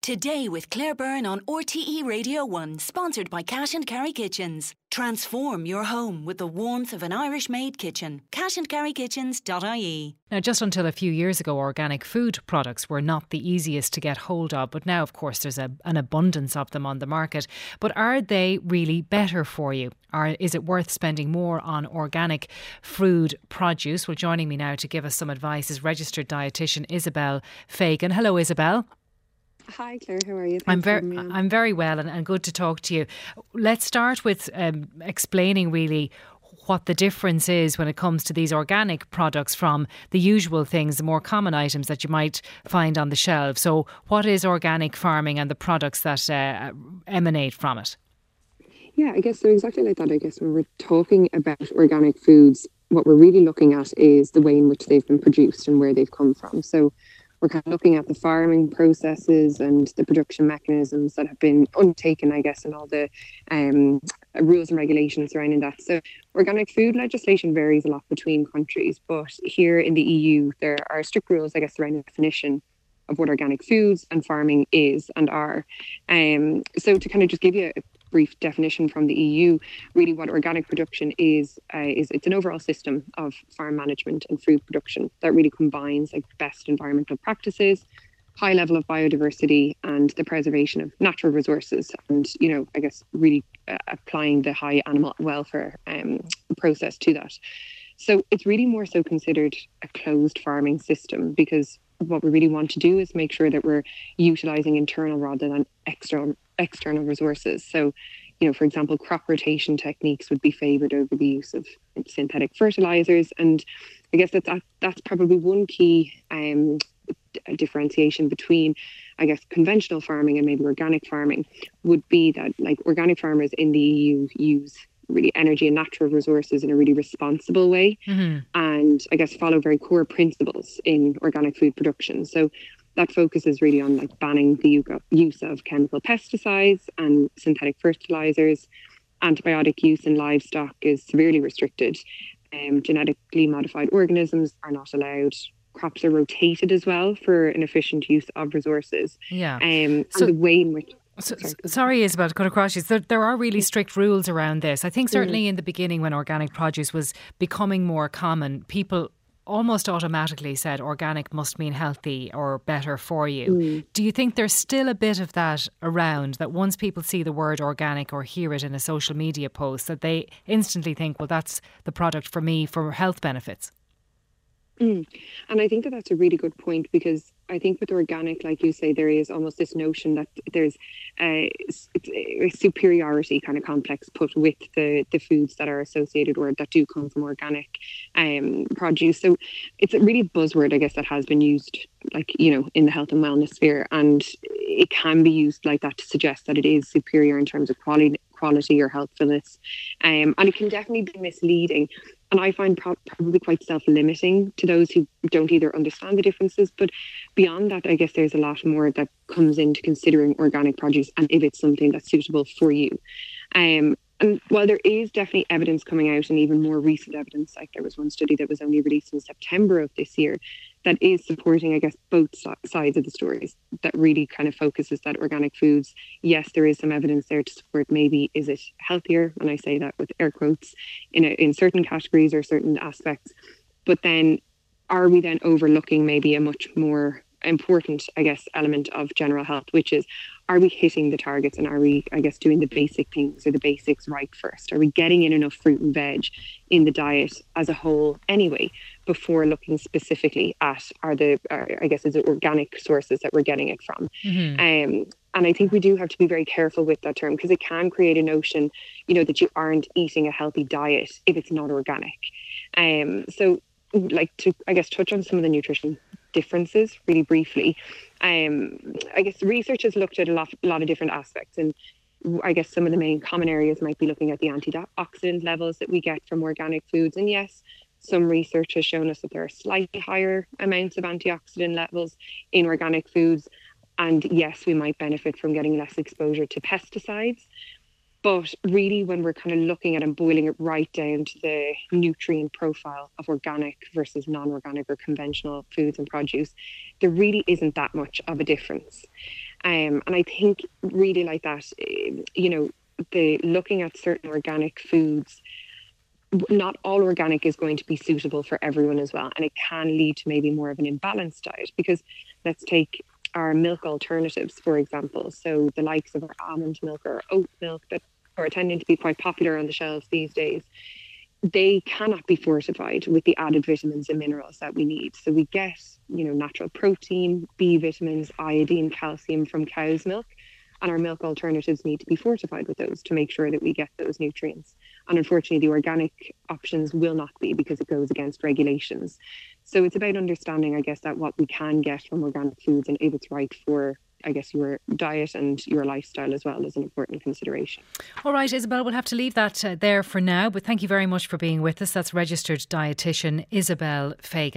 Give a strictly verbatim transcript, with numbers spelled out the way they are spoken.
Today with Claire Byrne on R T E Radio one, sponsored by Cash and Carry Kitchens. Transform your home with the warmth of an Irish-made kitchen. cash and carry kitchens dot I E. Now, just until a few years ago, organic food products were not the easiest to get hold of, but now, of course, there's a, an abundance of them on the market. But are they really better for you? Or is it worth spending more on organic food produce? Well, joining me now to give us some advice is registered dietitian Isabel Fagan. Hello, Isabel. Hi Claire, how are you? Thanks I'm very, I'm very well and, and good to talk to you. Let's start with um, explaining really what the difference is when it comes to these organic products from the usual things, the more common items that you might find on the shelves. So what is organic farming and the products that uh, emanate from it? Yeah, I guess so exactly like that. I guess when we're talking about organic foods, what we're really looking at is the way in which they've been produced and where they've come from. So we're kind of looking at the farming processes and the production mechanisms that have been undertaken, I guess, and all the um, rules and regulations surrounding that. So organic food legislation varies a lot between countries, but here in the E U, there are strict rules, I guess, around the definition of what organic foods and farming is and are. Um, so to kind of just give you a brief definition from the E U, really what organic production is, uh, is it's an overall system of farm management and food production that really combines like best environmental practices, high level of biodiversity and the preservation of natural resources and, you know, I guess really uh, applying the high animal welfare um, process to that. So it's really more so considered a closed farming system because what we really want to do is make sure that we're utilising internal rather than external external resources. So, you know, for example, crop rotation techniques would be favoured over the use of synthetic fertilisers. And I guess that, that that's probably one key um, differentiation between, I guess, conventional farming and maybe organic farming would be that like organic farmers in the E U use really energy and natural resources in a really responsible way. Mm-hmm. And I guess follow very core principles in organic food production. So that focuses really on like banning the use of chemical pesticides and synthetic fertilizers. Antibiotic use in livestock is severely restricted. Um, genetically modified organisms are not allowed. Crops are rotated as well for an efficient use of resources. Yeah. Um, so- and the way in which So, sorry, Isabel, to cut across you. There, there are really strict rules around this. I think certainly mm. in the beginning when organic produce was becoming more common, people almost automatically said organic must mean healthy or better for you. Mm. Do you think there's still a bit of that around, that once people see the word organic or hear it in a social media post, that they instantly think, well, that's the product for me for health benefits? Mm. And I think that that's a really good point because I think with organic, like you say, there is almost this notion that there's a, a superiority kind of complex put with the, the foods that are associated or that do come from organic um, produce. So it's a really buzzword, I guess, that has been used like, you know, in the health and wellness sphere. And it can be used like that to suggest that it is superior in terms of quality, quality or healthfulness. Um, and it can definitely be misleading. And I find pro- probably quite self-limiting to those who don't either understand the differences. But beyond that, I guess there's a lot more that comes into considering organic produce and if it's something that's suitable for you. Um, and while there is definitely evidence coming out and even more recent evidence, like there was one study that was only released in September of this year that is supporting, I guess, both sides of the stories, that really kind of focuses that organic foods, yes, there is some evidence there to support maybe is it healthier, and I say that with air quotes, in a, in certain categories or certain aspects. But then are we then overlooking maybe a much more important, I guess, element of general health, which is, are we hitting the targets and are we, I guess, doing the basic things or the basics right first? Are we getting in enough fruit and veg in the diet as a whole anyway, before looking specifically at are the, are, I guess, is it organic sources that we're getting it from? Mm-hmm. Um, and I think we do have to be very careful with that term because it can create a notion, you know, that you aren't eating a healthy diet if it's not organic. Um, so like to, I guess, touch on some of the nutrition differences really briefly. Um, I guess research has looked at a lot, a lot of different aspects, and I guess some of the main common areas might be looking at the antioxidant levels that we get from organic foods. And yes, some research has shown us that there are slightly higher amounts of antioxidant levels in organic foods. And yes, we might benefit from getting less exposure to pesticides. But really, when we're kind of looking at and boiling it right down to the nutrient profile of organic versus non-organic or conventional foods and produce, there really isn't that much of a difference. Um, and I think really like that, you know, the looking at certain organic foods, not all organic is going to be suitable for everyone as well. And it can lead to maybe more of an imbalanced diet, because let's take our milk alternatives, for example. So the likes of our almond milk or oat milk that are tending to be quite popular on the shelves these days, they cannot be fortified with the added vitamins and minerals that we need. So we get, you know, natural protein, B vitamins, iodine, calcium from cow's milk, and our milk alternatives need to be fortified with those to make sure that we get those nutrients. And unfortunately, the organic options will not be, because it goes against regulations. So it's about understanding, I guess, that what we can get from organic foods and if it's right for, I guess, your diet and your lifestyle as well is an important consideration. All right, Isabel, we'll have to leave that uh, there for now. But thank you very much for being with us. That's registered dietitian Isabel Fagan.